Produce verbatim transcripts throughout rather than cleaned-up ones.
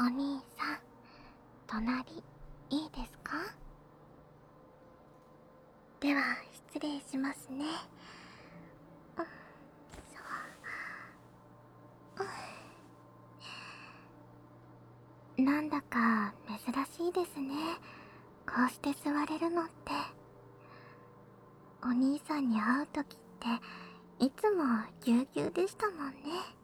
お兄さん、隣いいですか？では失礼しますね。うんそうなんだか珍しいですね。こうして座れるのって。お兄さんに会う時っていつもぎゅうぎゅうでしたもんね。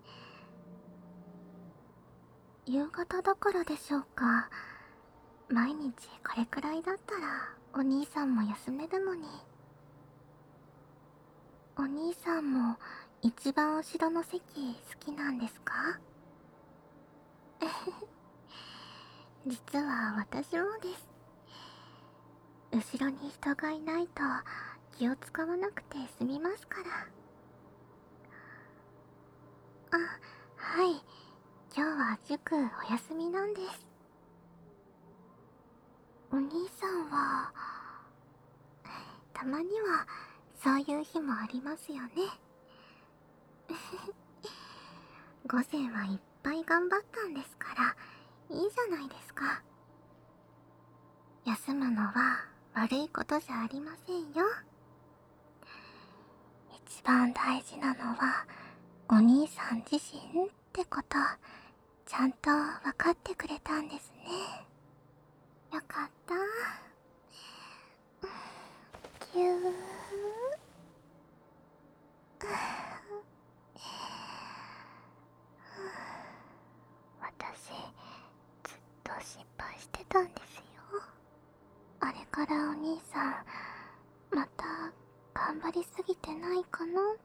夕方だからでしょうか。毎日これくらいだったらお兄さんも休めるのに。お兄さんも一番後ろの席好きなんですか？実は私もです。後ろに人がいないと気を使わなくて済みますから。あ、はい。今日は塾お休みなんです。お兄さんは、たまにはそういう日もありますよね。午前はいっぱい頑張ったんですから、いいじゃないですか。休むのは悪いことじゃありませんよ。一番大事なのはお兄さん自身ってこと、ちゃんと分かってくれたんですね。よかった。ぎゅー。私、ずっと心配してたんですよ。あれからお兄さん、また頑張りすぎてないかなって。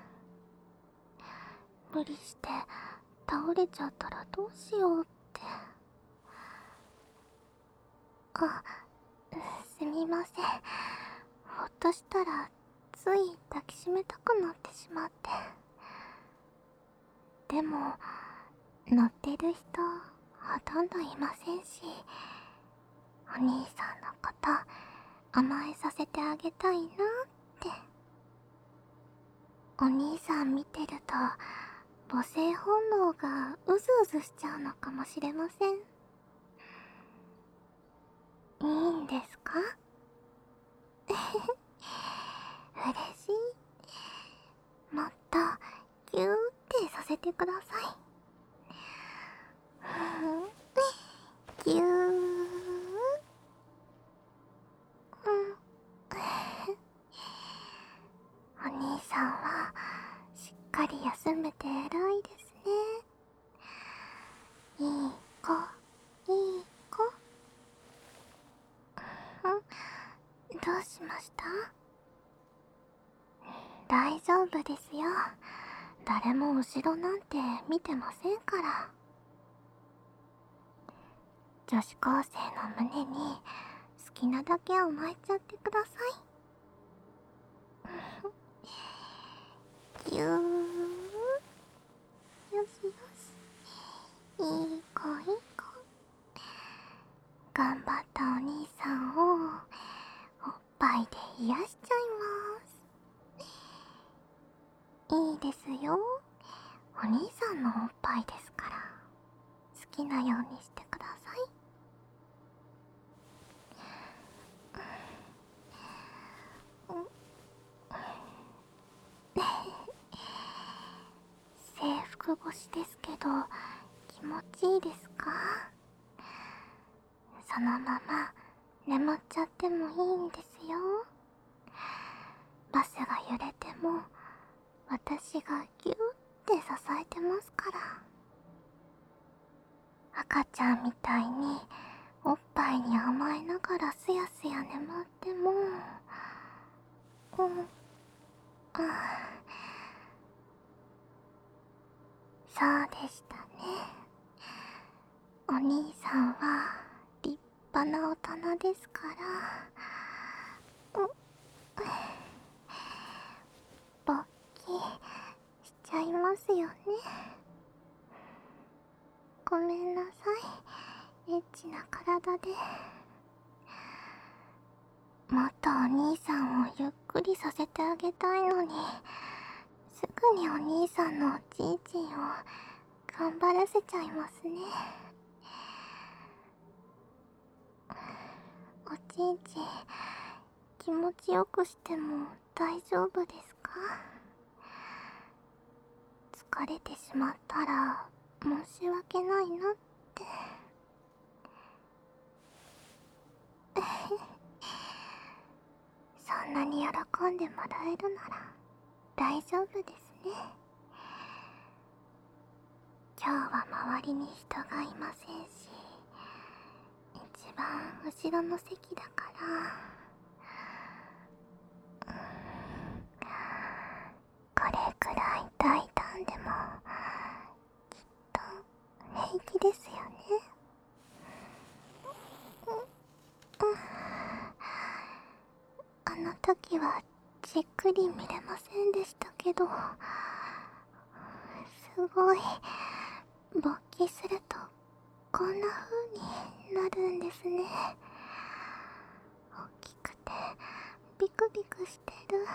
無理して倒れちゃったらどうしようって。あ、すみません。ほっとしたらつい抱きしめたくなってしまって。でも乗ってる人ほとんどいませんし、お兄さんのこと甘えさせてあげたいなって。お兄さん見てると母性本能がうずうずしちゃうのかもしれません。いいんですか？嬉しい。もっとギューってさせてください。ぎゅー。お兄さんはしっかり休めて偉いですね。いい子、いい子。ん？どうしました？大丈夫ですよ。誰も後ろなんて見てませんから。女子高生の胸に好きなだけ甘えちゃってください。ぎゅー。よしよし。いい子いい子。頑張ったお兄さんをおっぱいで癒しちゃいます。いいですよ。お兄さんのおっぱいですから、好きなようにしてください。制服越しですけど気持ちいいですか？そのまま眠っちゃってもいいんですよ。バスが揺れても私がギューって支えてますから。赤ちゃんみたいにおっぱいに甘えながらすやすや眠っても、うん、あ、そうでしたね。お兄さんは立派な大人ですから。うん、勃起しちゃいますよね。ごめんなさい、エッチな体で。もっとお兄さんをゆっくりさせてあげたいのに、すぐにお兄さんのおちんちんを頑張らせちゃいますね。 おちんちん気持ちよくしても大丈夫ですか？疲れてしまったら申し訳ないなって。そんなに喜んでもらえるなら大丈夫ですね。今日は周りに人がいませんし、一番後ろの席だから、これくらい大胆でもきっと平気ですよね。あの時はじっくり見れませんでしたけど、すごい勃起するとこんな風になるんですね。大きくてビクビクしてる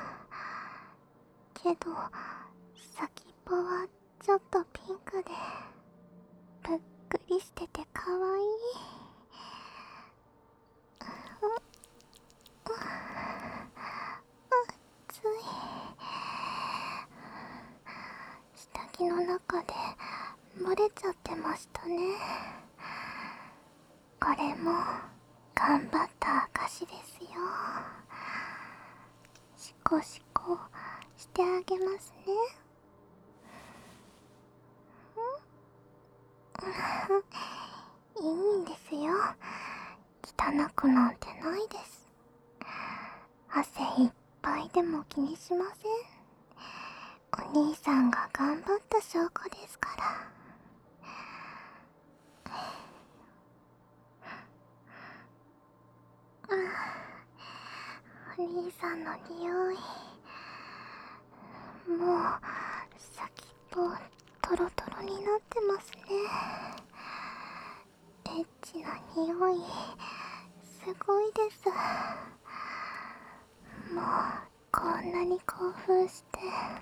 けど、先っぽはちょっとピンクでぷっくりしててかわいい。暑い。下着の中で漏れちゃってましたね。これも頑張った証ですよ。シコシコしてあげますね。いいんですよ。汚くなんてないです。汗いっぱいでも気にしません。お兄さんが頑張った証拠ですから。お兄さんの匂い、もう先っぽトロトロになってますね。エッチな匂い、すごいです。もうこんなに興奮して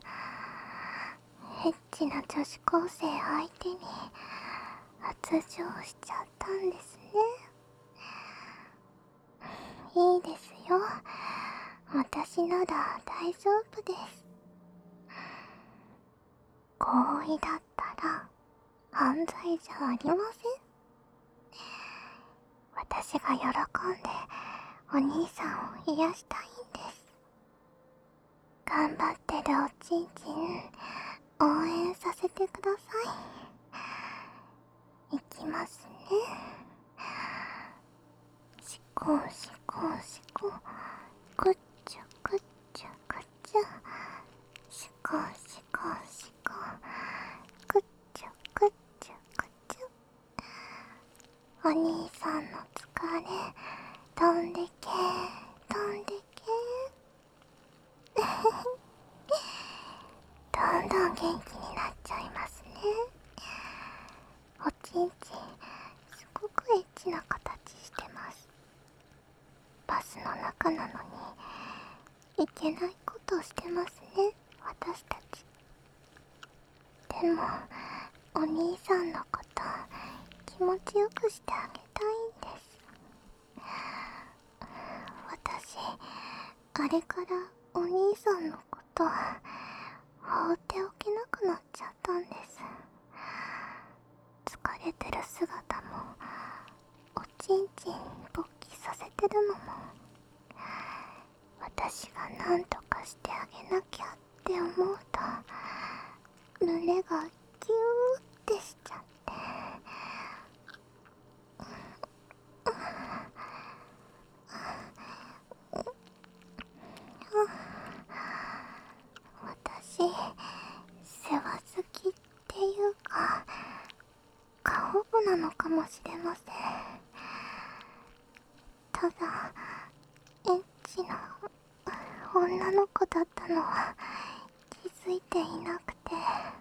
エッチな女子高生相手に発情しちゃったんですね。いいですよ、私なら大丈夫です。合意だったら犯罪じゃありません。私が喜んでお兄さんを癒したいんです。頑張ってるおちんちん応援させてください。いきますね。シコンシコンシコン、くっちゃくっちゃくっちゃ、シコンシコンシコン、くっちゃくっちゃくっちゃ。お兄さんの疲れ飛んでけ飛んでけ。どんどん元気になっちゃいますね。おちんちんすごくエッチな形してます。バスの中なのにいけないことしてますね、私たち。でもお兄さんのこと気持ちよくしてあげたいんです。私あれからお兄さんのこと放っておけなくなっちゃったんです。疲れてる姿もおちんちん勃起させてるのも私が何とかしてあげなきゃって思うと胸がキューってしちゃって、私世話好きっていうか過保護なのかもしれません。ただエッチな女の子だったのは気づいていなくて、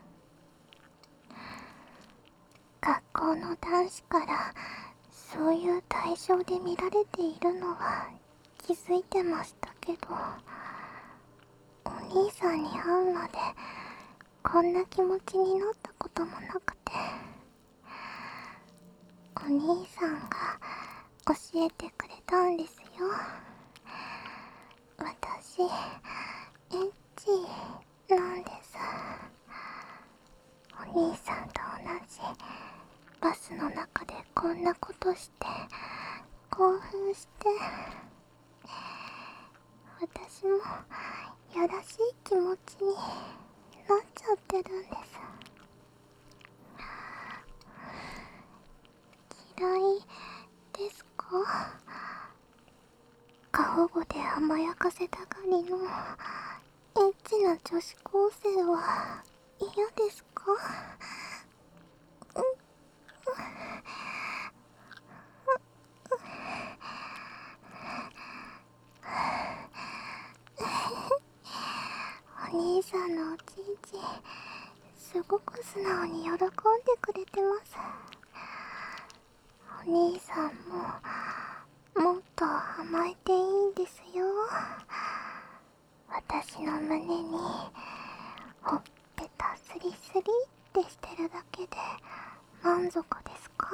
学校の男子からそういう対象で見られているのは気づいてましたけど、お兄さんに会うまでこんな気持ちになったこともなくて、お兄さんが教えてくれたんですよ。私、エッチなんです。お兄さんと同じバスの中でこんなことして興奮して、私もやらしい気持ちになっちゃってるんです。嫌いですか？過保護で甘やかせたがりのエッチな女子高生は嫌ですか？お兄さんのおちんちんすごく素直に喜んでくれてます。お兄さんももっと甘えていいんですよ。私の胸にほっぺたスリスリってしてるだけで満足ですか？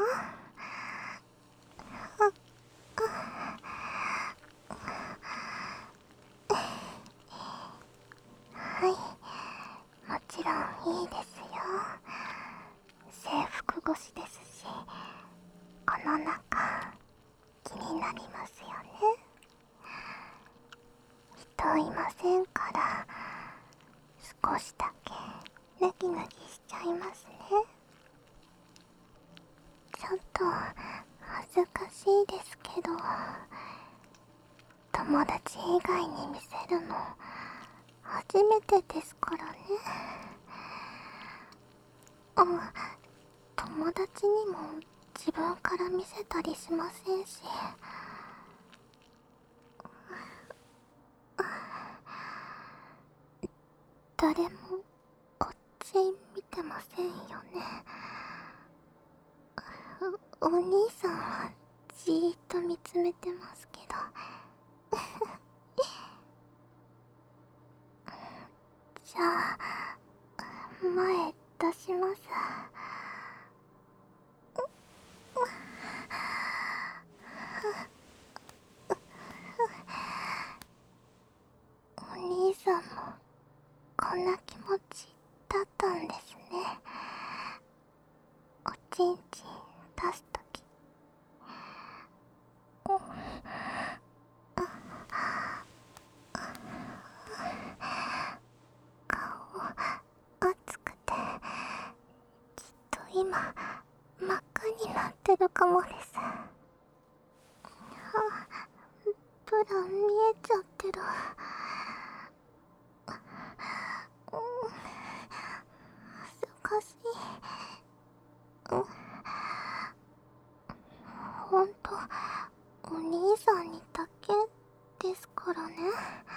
はい、もちろんいいですよ。制服越しですし、この中気になりますよね。人いませんから少しだけ脱ぎ脱ぎしちゃいますね。ちょっと恥ずかしいですけど、友達以外に見せるの初めてですからね。あ、友達にも自分から見せたりしませんし。誰もこっち見てませんよね。お兄さんはじーっと見つめてますけど。じゃあ前出します。お兄さんもこんな気持ちだったんですね。おちんちん出すとき。顔熱くてきっと今真っ赤になってるかもです。ブラ見えちゃってる。うん、恥ずかしい。うん、ほんとお兄さんにだけですからね。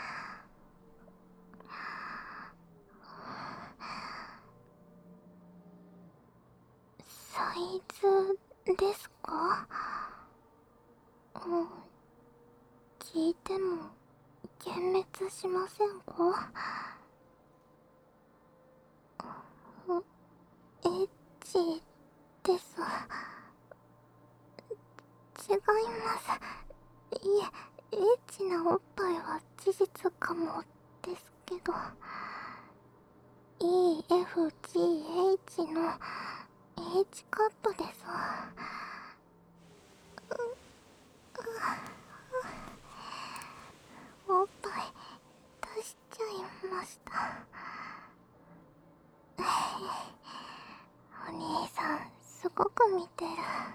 サイズですか？うん、聞いても幻滅しませんか？エッチです。違います。いえ、エッチなおっぱいは事実かもですけど、 イーエフジーエイチ の H カットですわ。おっぱい出しちゃいました。お兄さんすごく見てる。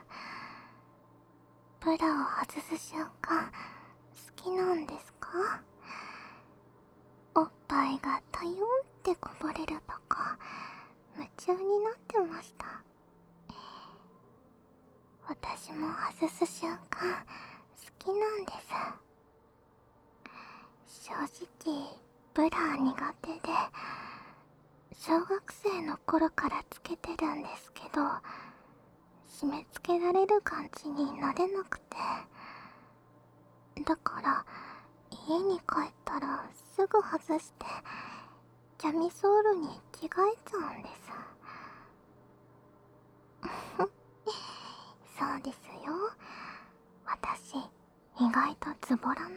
ブラを外す瞬間好きなんですか？おっぱいがタヨンってこぼれるとこ夢中になってました。私も外す瞬間好きなんです。正直ブラ苦手で、小学生の頃からつけてるんですけど、締め付けられる感じになれなくて、だから家に帰ったらすぐ外してキャミソールに着替えちゃうんです。そうですよ。私意外ないとズボラなんです。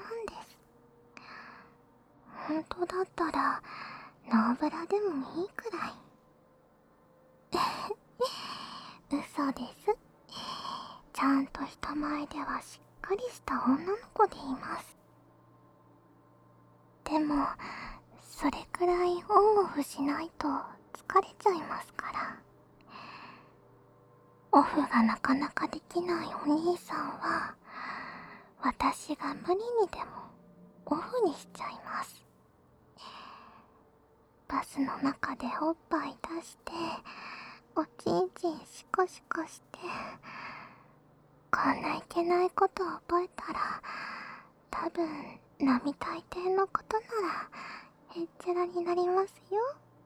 本当だったらノーブラでもいいくらい。嘘です。ちゃんと人前ではしっかりした女の子でいます。でもそれくらいオンオフしないと疲れちゃいますから。オフがなかなかできないお兄さんは、私が無理にでもオフにしちゃいます。バスの中でおっぱい出しておちんちんシコシコして、こんないけないことを覚えたら多分並大抵のことならへっちゃらになりますよ。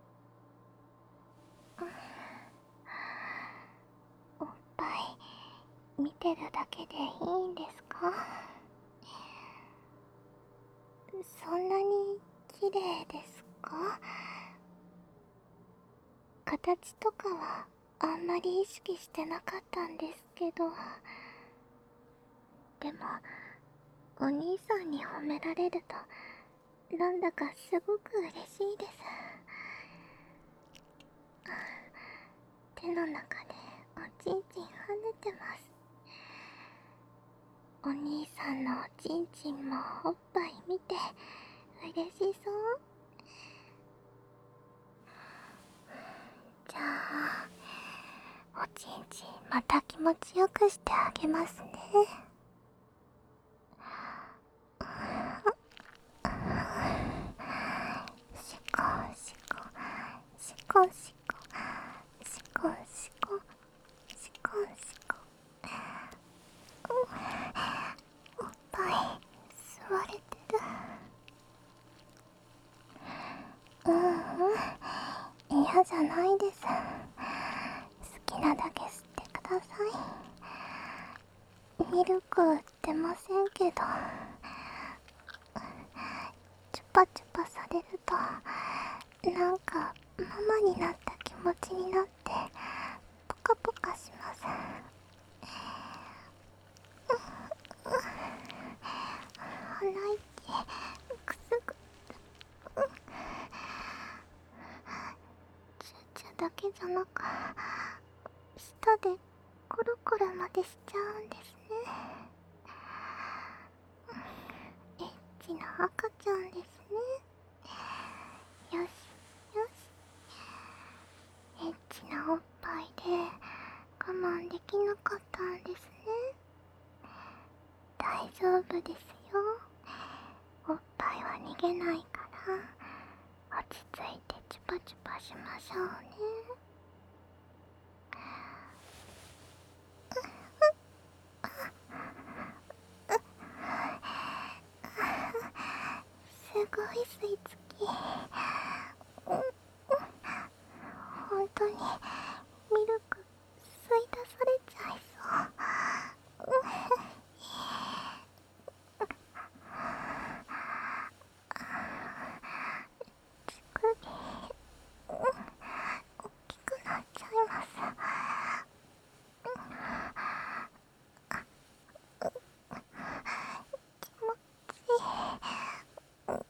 おっぱい見てるだけでいいんですか？そんなに綺麗ですか？形とかはあんまり意識してなかったんですけど、でもお兄さんに褒められるとなんだかすごく嬉しいです。手の中でおちんちん跳ねてます。お兄さんのおちんちんもおっぱい見て嬉しそう。じゃあおちんちんまた気持ちよくしてあげますね。シコシコシコシコシコシコシコシコ。おっぱい吸われてる。うんうん、嫌じゃないです。好きなだけ吸ってください。ミルク売ってませんけど、チュパチュパされるとなんかママになった気持ちになってポカポカします。鼻息くすぐチューチューだけじゃなく舌でコロコロまでしちゃうんですね。エッチな赤ちゃんですね。よしよし。エッチなおっぱいで我慢できなかったんですね。大丈夫ですよ。おっぱいは逃げないから落ち着いてチュパチュパしましょうね。すごい吸い付き。本当にミルク吸い出されちゃいそう。乳首大きくなっちゃいます。気持ちいい。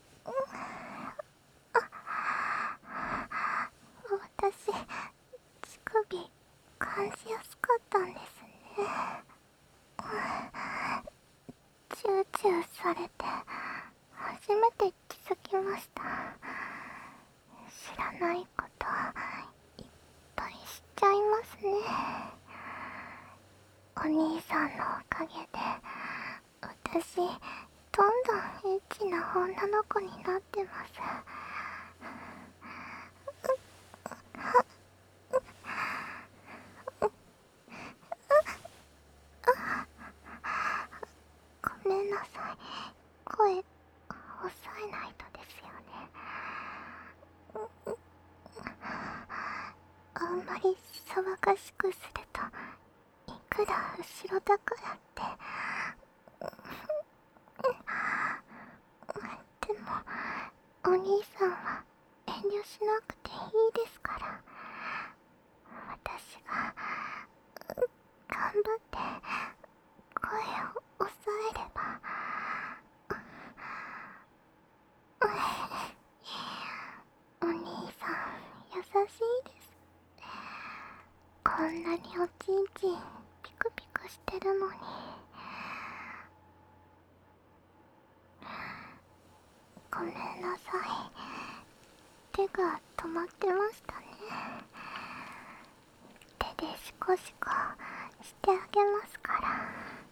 私、乳首感じやすかったんですね。チューチューされて初めて気づきました。知らないこといっぱい知っちゃいますね。お兄さんのおかげで私どんどんエッチな女の子になってます。ごめんなさい、声抑えないとですよね。あんまり騒がしくするといくら後ろだからってでもお兄さんは遠慮しなくていいですから。私が頑張って声を抑えればこんなにおちんちんピクピクしてるのに。ごめんなさい。手が止まってましたね。手でシコシコしてあげますから。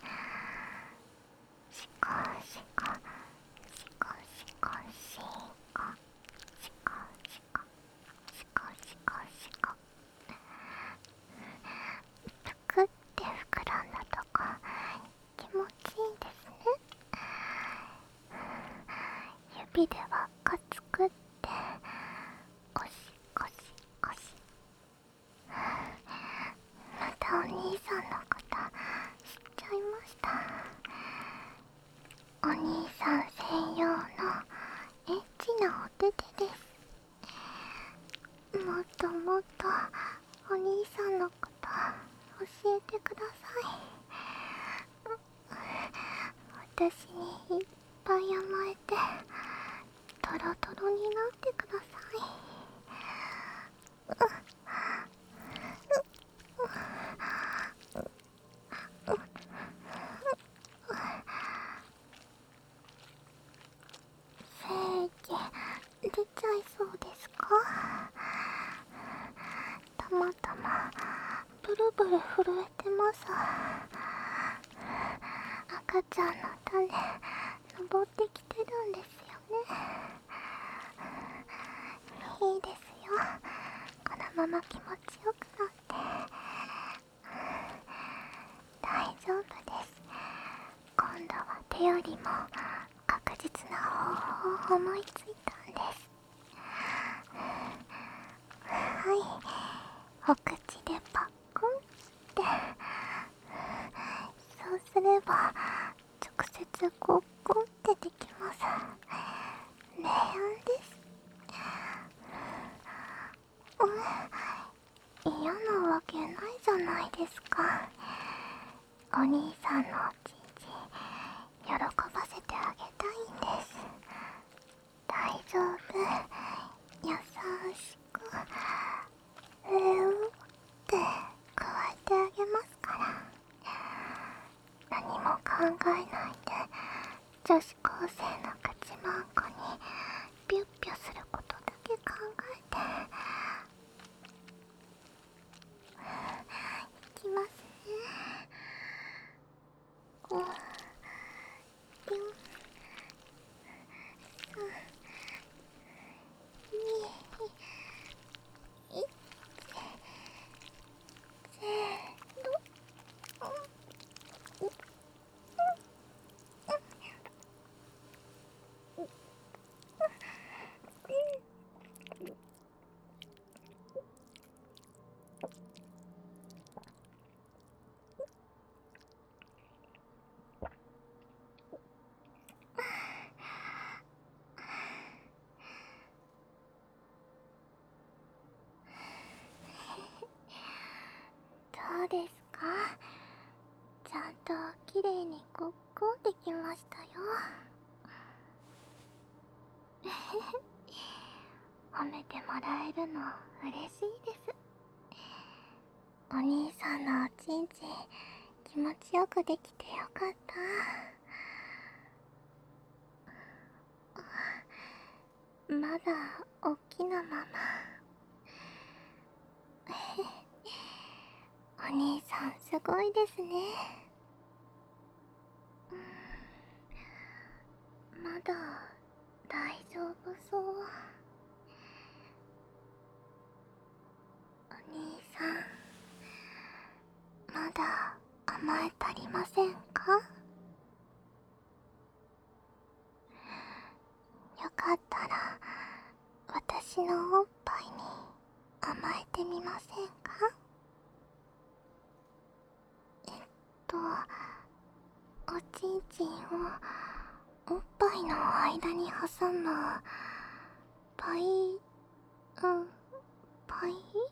シコシコシコシコシコシコシコシコシコシコ。ぷくって膨らんだとこ気持ちいいですね。指で輪っか作ってゴシゴシゴシ。またお兄さんのこと知っちゃいました。お兄さん専用のエッチなお手手です。もっともっとお兄さんのこと教えてください。私にいっぱい甘えてトロトロになってください。精液出ちゃいそうですか？たまたまブルブル震えてます。赤ちゃんの種登ってきてるんですよね。いいですよ、このまま気持ちよくなって。大丈夫です。今度は手よりも確実な方法を思いついたんです。はい、お口でパックンって。そうすれば直接ゴッコンってできます。明暗です。うん、嫌なわけないじゃないですか。お兄さんのおちんちん喜ばせてあげたいんです。大丈夫、優しくうーって加えてあげますから。何も考えないで女子高生の口まんこにピュッピュすることだけ考えて。いきますね。ご、よん、さん、に、いち、せーの。どうですか？ちゃんときれいにゴッコンできましたよ。褒めてもらえるの嬉しいです。お兄さんのおちんちん気持ちよくできてよかった。まだおっきなまま。お兄さんすごいですね。まだ大丈夫そう。お兄さん、まだ甘え足りませんか？よかったら私のおっぱいに甘えてみませんか？えっとおちんちんをおっぱいの間に挟むパイ、うんパイ、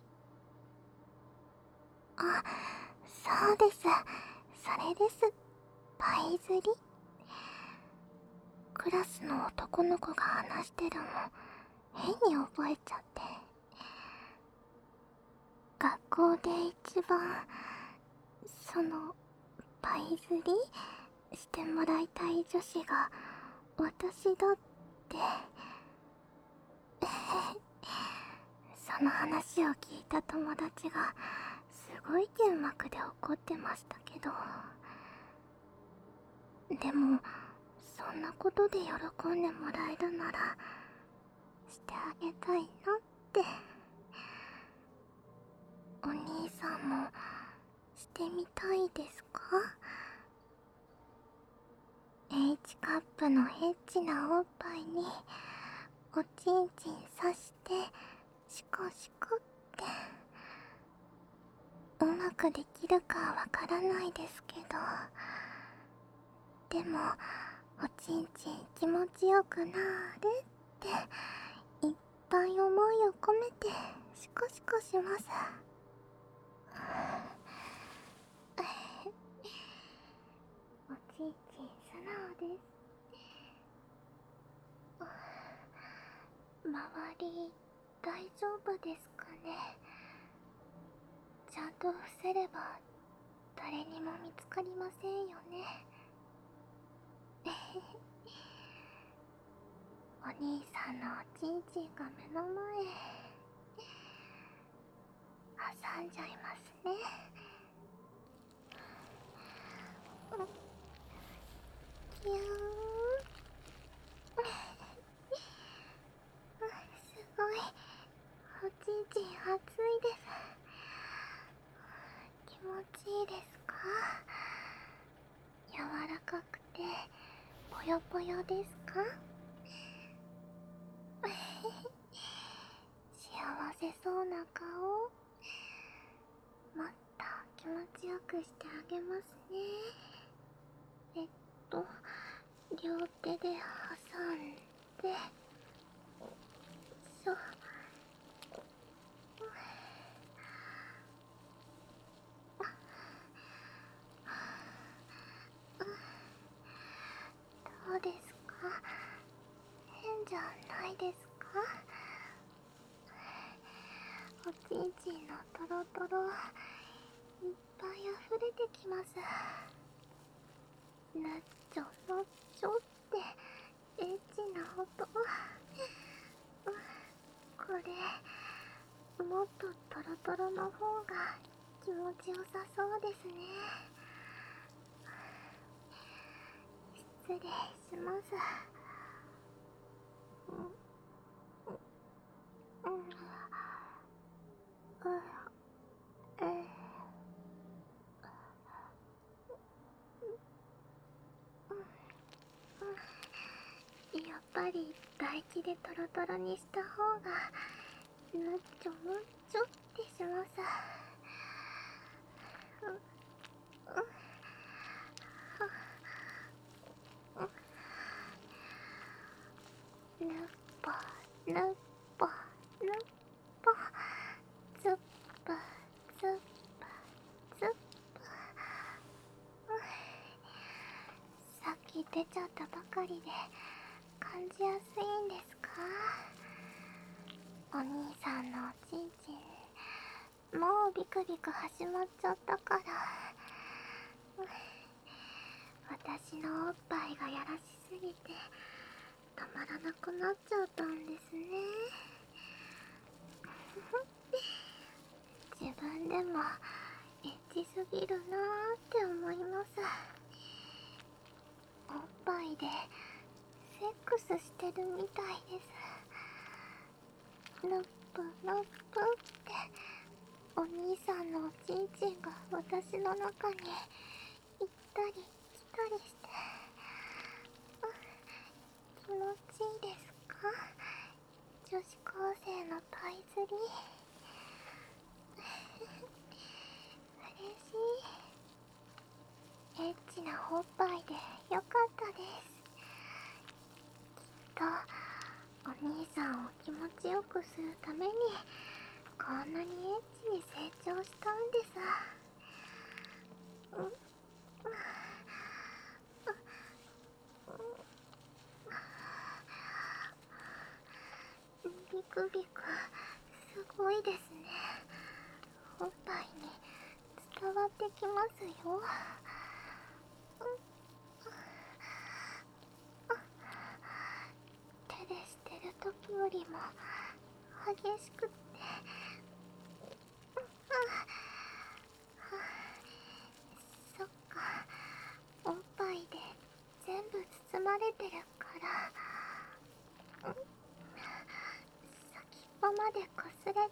あ、そうです、それです。パイ釣り。クラスの男の子が話してるの変に覚えちゃって。 学校で一番そのパイ釣りしてもらいたい女子が私だってその話を聞いた友達がすごい剣幕で怒ってましたけど、でもそんなことで喜んでもらえるならしてあげたいなって。お兄さんもしてみたいですか？ H カップのエッチなおっぱいにおちんちん刺してシコシコって。うまくできるかわからないですけど、でもおちんちん気持ちよくなーるっていっぱい思いを込めてシコシコします。おちんちん素直です。周り大丈夫ですかね？ちゃんと伏せれば誰にも見つかりませんよね。お兄さんのおちんちんが目の前挟んじゃいますね。キューンすごい、おちんちん熱いです。気持ちいいですか？柔らかくてぽよぽよですか？幸せそうな顔、もっと気持ちよくしてあげますね。えっと両手で挟んで、そう、どうですか？変じゃないですか？おちんちんのトロトロいっぱい溢れてきます。なっちょのっちょってエッチな音。これもっとトロトロの方が気持ちよさそうですね。失礼します。うん、うん、うん、えやっぱり唾液でトロトロにした方がぬっちょぬっちょってします。ぬっぽぬっぽぬっぽ、つっぱつっぱつっぱ。さっき出ちゃったばかりで感じやすいんですか？お兄さんのおちんちんもうビクビク始まっちゃったから、私のおっぱいがやらしすぎてたまらなくなっちゃったんですね。自分でもエッチすぎるなーって思います。おっぱいでセックスしてるみたいです。ぬっぷぬっぷってお兄さんのおちんちんが私の中に行ったり来たりして、気持ちいいですか？女子高生のパイ釣り嬉しい。エッチなおっぱいでよかったです。きっとお兄さんを気持ちよくするためにこんなにエッチに成長したんです。うん、ビクビクすごいですね。 おっぱいに伝わってきますよ。手でしてる時よりも激しくって、そっか、おっぱいで全部包まれてるから、先っぽまでこすれて、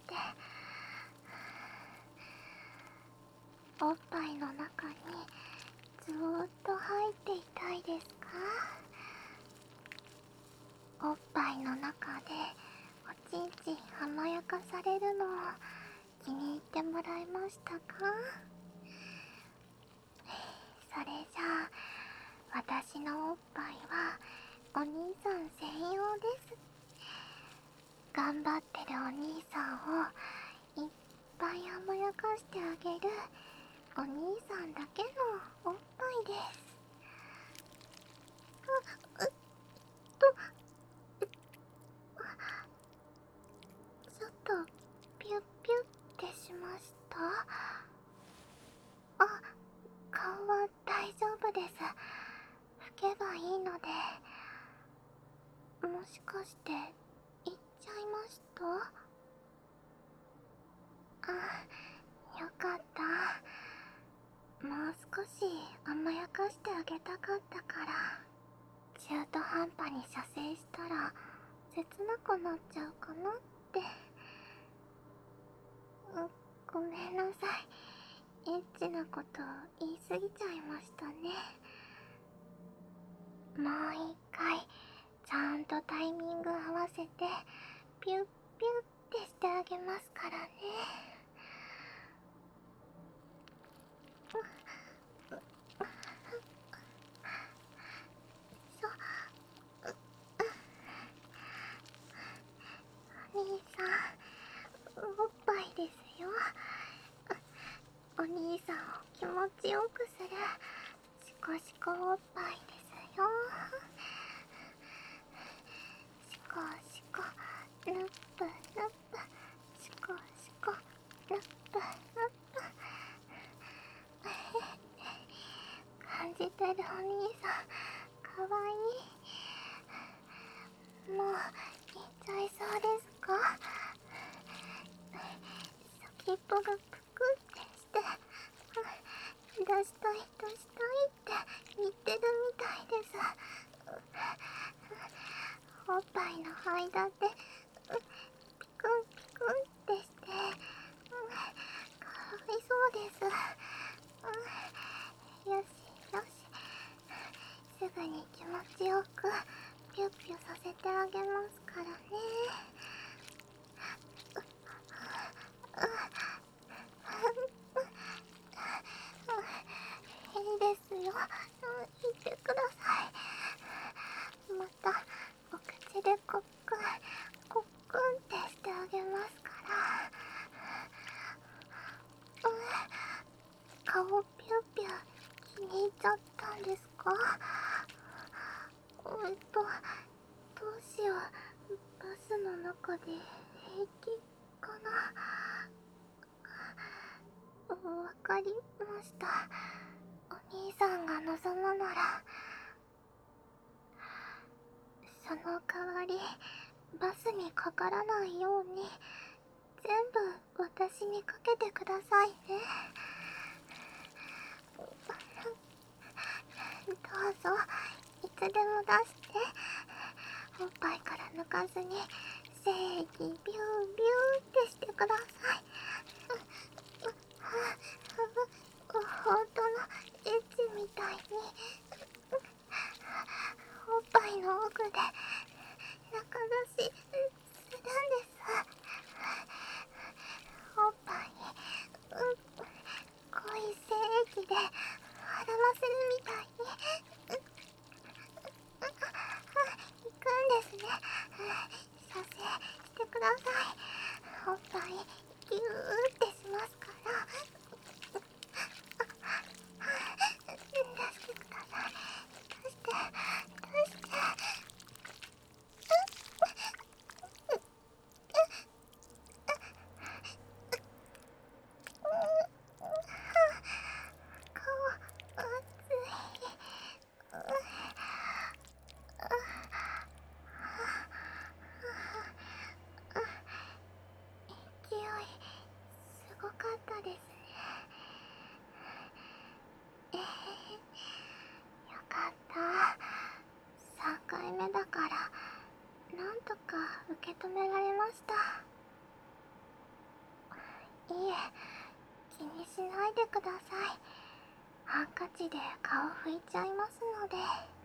おっぱいの中にずーっと入っていたいですか？おっぱいの中でおちんちん甘やかされるのを気に入ってもらえましたか？それじゃあ、私のおっぱいはお兄さん専用です。頑張ってるお兄さんをいっぱい甘やかしてあげるお兄さんだけのおっぱいです。あ、うっと、ちょっとピュッピュッってしました。あ、顔は大丈夫です。拭けばいいので。もしかして行っちゃいました？あ、よかった。もう少し甘やかしてあげたかったから。中途半端に射精したら切なくなっちゃうかなって。うごめんなさい。エッチなこと言い過ぎちゃいましたね。もう一回ちゃんとタイミング合わせてピュッピュッってしてあげますからね。そ、お兄さん、おっぱいですよ。お兄さんを気持ちよくするシコシコおっぱいですよ。シコシコ、ヌップヌップ、シコシコ、ヌップヌップ。感じてるお兄さん、かわいい。もう、行っちゃいそうですか？先っぽがぷくってして、出したい出したいって言ってるみたいです。おっぱいの間で、ピクンピクンってして、かわいそうです。よしよし、すぐに気持ちよくピュッピュさせてあげますからね。いいですよ、言ってください。またお口でコックンコックンってしてあげますから。顔ピュッピュ気に入っちゃったんですか？うんと、どうしよう、バスの中で平気かな。わかりました。お兄さんが望むなら。その代わり、バスにかからないように全部私にかけてくださいね。どうぞ、いつでも出して。おっぱいから抜かずに正規ビュービューってしてください。本当のエッチみたいにおっぱいの奥で中出しするんです。おっぱいに、うん、濃い精液で洗わせるみたいに、うん、行くんですね。射精してください。おっぱいギュないでください。ハンカチで顔拭いちゃいますので。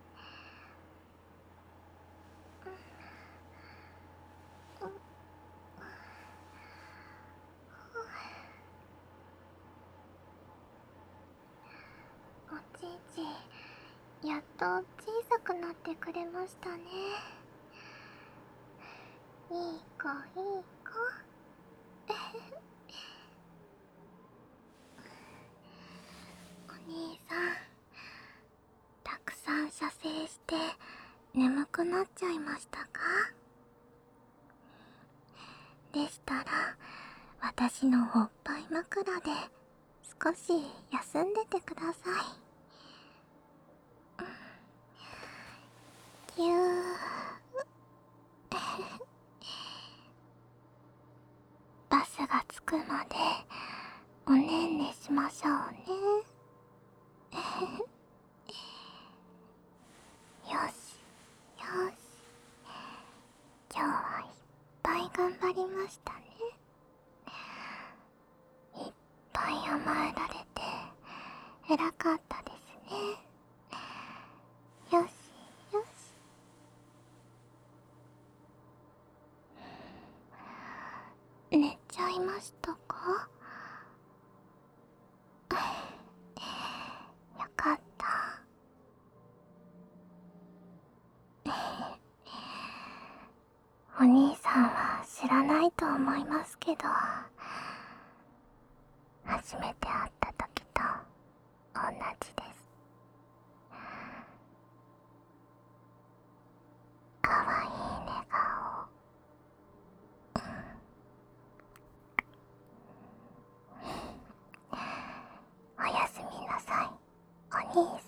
おちいち、やっと小さくなってくれましたね。いい子いい子。お兄さん、たくさん射精して眠くなっちゃいましたか？でしたら私のおっぱい枕で少し休んでてください。ぎゅーバスが着くまでおねんねしましょうね。よしよし、今日はいっぱい頑張りましたね。いっぱい甘えられて偉かったですね。よしよし。寝ちゃいましたか？よかった。お兄さんは知らないと思いますけど、初めて会った時と同じです。かわいい寝顔。おやすみなさい、お兄さん。